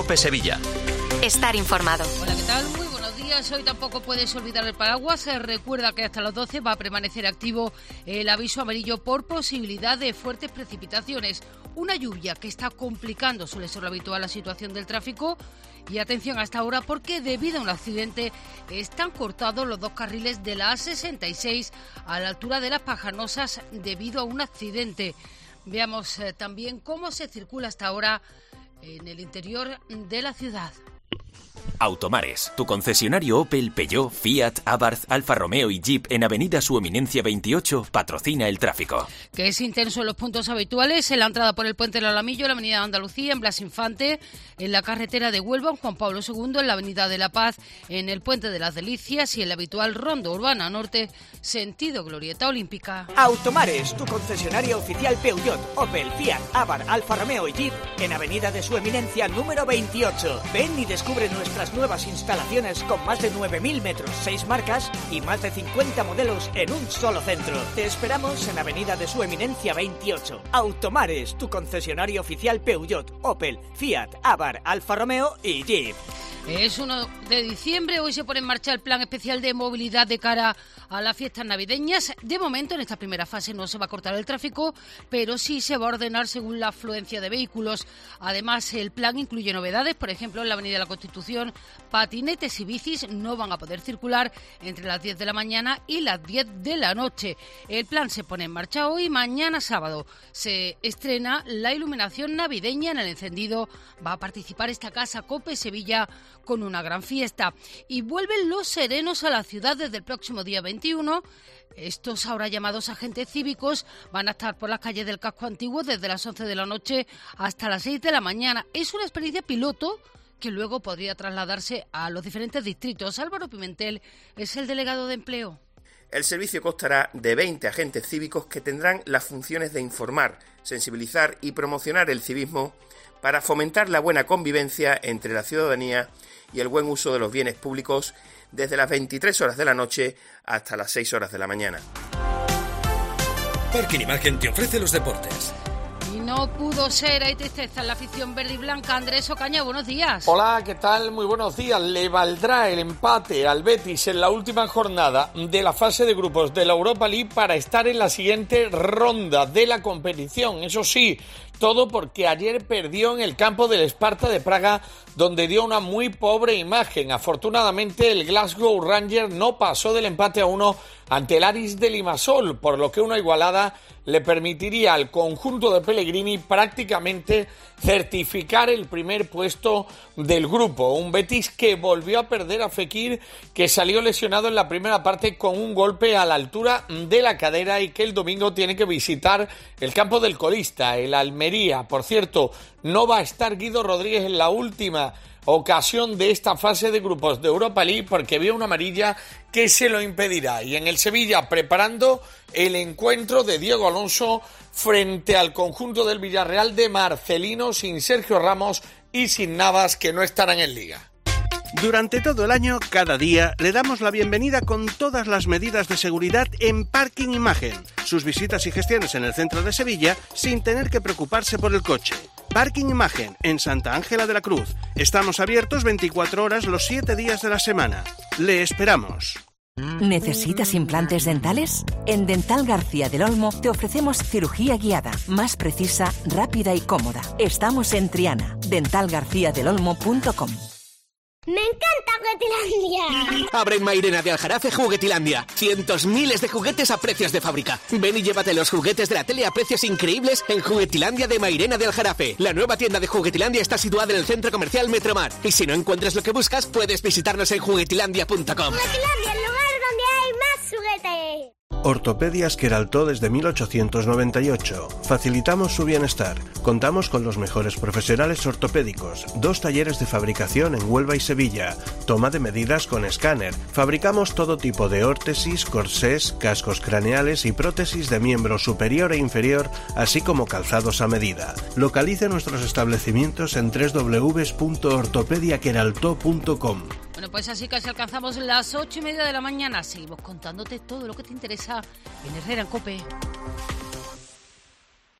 COPE Sevilla. Estar informado. Hola, ¿qué tal? Muy buenos días. Hoy tampoco puedes olvidar el paraguas. Recuerda que hasta las 12 va a permanecer activo el aviso amarillo por posibilidad de fuertes precipitaciones. Una lluvia que está complicando, suele ser lo habitual, la situación del tráfico. Y atención hasta ahora porque debido a un accidente están cortados los dos carriles de la A66 a la altura de Las Pajanosas debido a un accidente. Veamos también cómo se circula hasta ahora en el interior de la ciudad. Automares, tu concesionario Opel, Peugeot, Fiat, Abarth, Alfa Romeo y Jeep en Avenida Su Eminencia 28 patrocina el tráfico. Que es intenso en los puntos habituales, en la entrada por el Puente del Alamillo, en la Avenida Andalucía, en Blas Infante, en la carretera de Huelva, en Juan Pablo II, en la Avenida de la Paz, en el Puente de las Delicias y en la habitual Ronda Urbana Norte, sentido Glorieta Olímpica. Automares, tu concesionario oficial Peugeot, Opel, Fiat, Abarth, Alfa Romeo y Jeep en Avenida de Su Eminencia número 28. Ven y descubre nuestras nuevas instalaciones con más de 9.000 metros, 6 marcas y más de 50 modelos en un solo centro. Te esperamos en Avenida de Su Eminencia 28. Automares, tu concesionario oficial Peugeot, Opel, Fiat, Abarth, Alfa Romeo y Jeep. Es 1 de diciembre, hoy se pone en marcha el plan especial de movilidad de cara a las fiestas navideñas. De momento, en esta primera fase no se va a cortar el tráfico, pero sí se va a ordenar según la afluencia de vehículos. Además, el plan incluye novedades, por ejemplo, en la Avenida de la Constitución, patinetes y bicis no van a poder circular entre las 10 de la mañana y las 10 de la noche. El plan se pone en marcha hoy, mañana sábado. Se estrena la iluminación navideña en el encendido. Va a participar esta casa COPE Sevilla con una gran fiesta. Y vuelven los serenos a la ciudad desde el próximo día 21. Estos ahora llamados agentes cívicos van a estar por las calles del casco antiguo desde las 11 de la noche hasta las 6 de la mañana. Es una experiencia piloto que luego podría trasladarse a los diferentes distritos. Álvaro Pimentel es el delegado de empleo. El servicio constará de 20 agentes cívicos que tendrán las funciones de informar, sensibilizar y promocionar el civismo para fomentar la buena convivencia entre la ciudadanía y el buen uso de los bienes públicos desde las 23 horas de la noche hasta las 6 horas de la mañana. Parking Imagen te ofrece los deportes. Y no pudo ser, hay tristeza en la afición verde y blanca. Andrés Ocaña, buenos días. Hola, ¿qué tal? Muy buenos días. Le valdrá el empate al Betis en la última jornada de la fase de grupos de la Europa League para estar en la siguiente ronda de la competición. Eso sí, todo porque ayer perdió en el campo del Sparta de Praga, donde dio una muy pobre imagen. Afortunadamente, el Glasgow Rangers no pasó del empate a 1 ante el Aris de Limassol, por lo que una igualada le permitiría al conjunto de Pellegrini prácticamente certificar el primer puesto del grupo. Un Betis que volvió a perder a Fekir, que salió lesionado en la primera parte con un golpe a la altura de la cadera y que el domingo tiene que visitar el campo del colista, el Almería. Por cierto, no va a estar Guido Rodríguez en la última ocasión de esta fase de grupos de Europa League porque vio una amarilla que se lo impedirá. Y en el Sevilla preparando el encuentro de Diego Alonso frente al conjunto del Villarreal de Marcelino, sin Sergio Ramos y sin Navas, que no estarán en Liga. Durante todo el año, cada día, le damos la bienvenida con todas las medidas de seguridad en Parking Imagen. Sus visitas y gestiones en el centro de Sevilla sin tener que preocuparse por el coche. Parking Imagen, en Santa Ángela de la Cruz. Estamos abiertos 24 horas los 7 días de la semana. Le esperamos. ¿Necesitas implantes dentales? En Dental García del Olmo te ofrecemos cirugía guiada, más precisa, rápida y cómoda. Estamos en Triana. dentalgarciadelolmo.com. ¡Me encanta Juguetilandia! Abre en Mairena de Aljarafe Juguetilandia. Cientos, miles de juguetes a precios de fábrica. Ven y llévate los juguetes de la tele a precios increíbles en Juguetilandia de Mairena de Aljarafe. La nueva tienda de Juguetilandia está situada en el centro comercial Metromar. Y si no encuentras lo que buscas, puedes visitarnos en juguetilandia.com. Juguetilandia, el lugar donde hay más juguetes. Ortopedias Queraltó desde 1898. Facilitamos su bienestar. Contamos con los mejores profesionales ortopédicos. 2 talleres de fabricación en Huelva y Sevilla. Toma de medidas con escáner. Fabricamos todo tipo de órtesis, corsés, cascos craneales y prótesis de miembro superior e inferior, así como calzados a medida. Localice nuestros establecimientos en www.ortopediaqueraltó.com. Bueno, pues así casi alcanzamos las 8:30 de la mañana. Seguimos contándote todo lo que te interesa en Herrera en COPE.